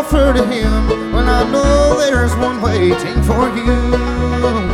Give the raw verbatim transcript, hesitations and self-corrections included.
offer to him. Well, I know there's one waiting for you.